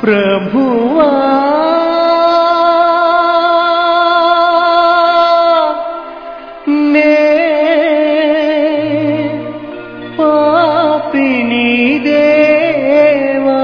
ప్రభువా నే పాపిని దేవా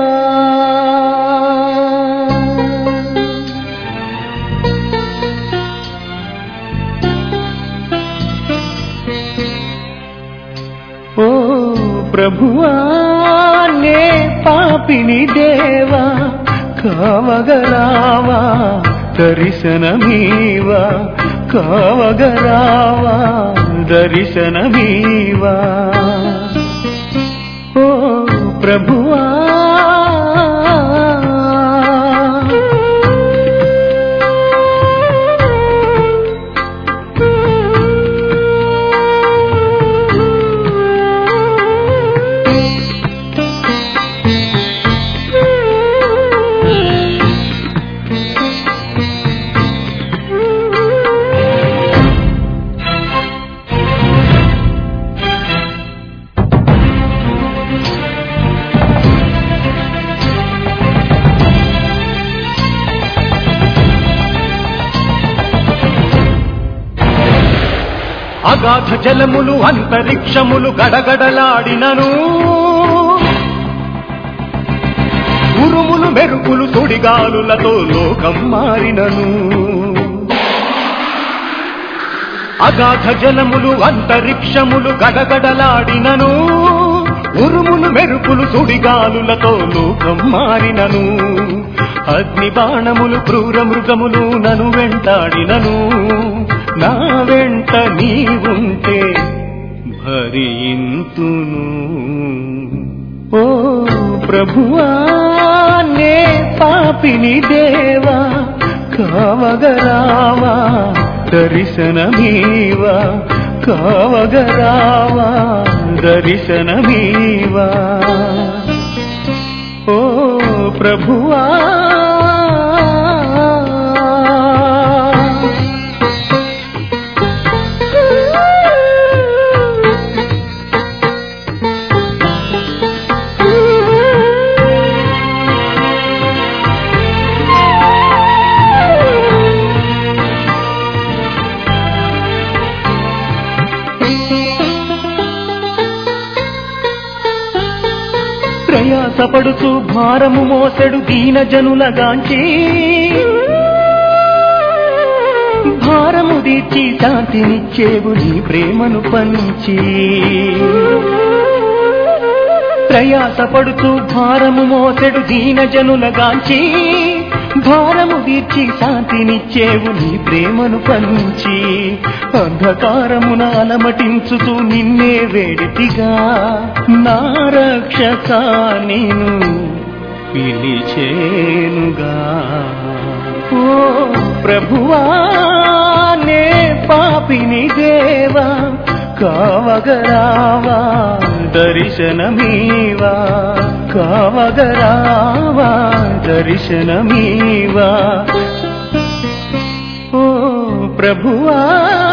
ఓ ప్రభువా నే పాపిని దేవా కావగరావా దర్శనమీవా కావగరావా దర్శనమీవా ఓ ప్రభువా అగాధ జలములు అంతరిక్షములు గడగడలాడినను ఉరుములు మెరుపులు సుడిగాలులతో లోకం మారినను అగాధ జలములు అంతరిక్షములు గడగడలాడినను ఉరుములు మెరుపులు సుడిగాలులతో లోకం మారినను అగ్ని బాణములు క్రూర మృగములు నను వెంటాడినను నా వెంట నీవుంటే భరింతును ఓ ప్రభువా నే పాపిని దేవా కావగరావా దర్శనమీవా కావగరావా దర్శనమీవా ఓ ప్రభువా ప్రయాసపడుతూ భారము మోసెడు దీన జనులగాంచి భారము తీర్చి శాంతినిచ్చేవు నీ ప్రేమను పంచి ప్రయాసపడుతూ భారము మోసెడు దీన జనులగాంచి భారము తీర్చి శాంతినిచ్చేవు నీ ప్రేమను పంచి అంధకారమున అలమటించుతూ నిన్నే వేడితిగా నా రక్షక నిన్ను పిలిచేనుగా ఓ ప్రభువా నే పాపిని దేవా కావగరావా దర్శనమీవా కావగరావా దర్శనమీవా ఓ ప్రభువా